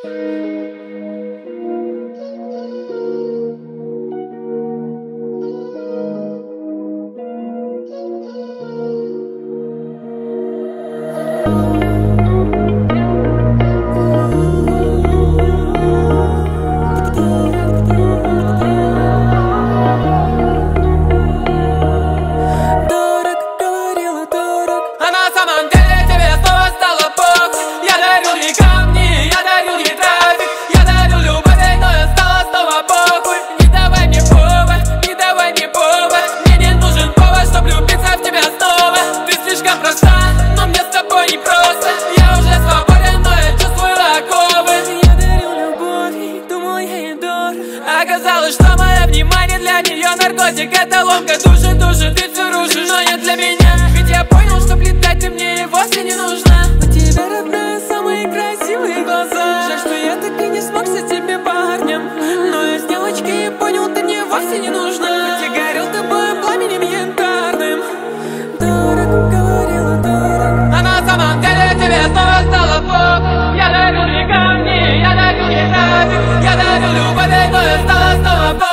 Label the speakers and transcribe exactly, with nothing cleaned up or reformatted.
Speaker 1: Оказалось, что мое внимание для нее наркотик. Это ломка души, души, ты все рушишь, но не для меня. Ведь я понял, что летать ты мне вовсе не нужна. У тебя, родная, самые красивые глаза. Жаль, что я так и не смог стать тебе парнем. Но я с девочкой понял, ты мне вовсе не нужна. Хоть и горел тобой пламенем янтарным. Дорого, говорила, дорого. А на самом деле тебе снова стало плохо. Я дарил ей камни, я дарил ей трафик, я дарил любовь, но я стала снова плохо.